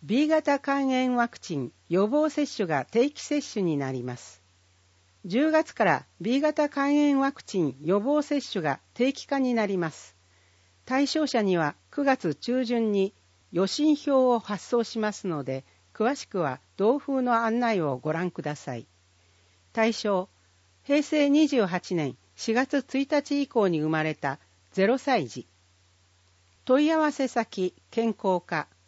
B 型肝炎ワクチン予防接種が定期接種になります。10月から B 型肝炎ワクチン予防接種が定期化になります。対象者には9月中旬に予診票を発送しますので、詳しくは同封の案内をご覧ください。対象、平成28年4月1日以降に生まれた0歳児。問い合わせ先健康課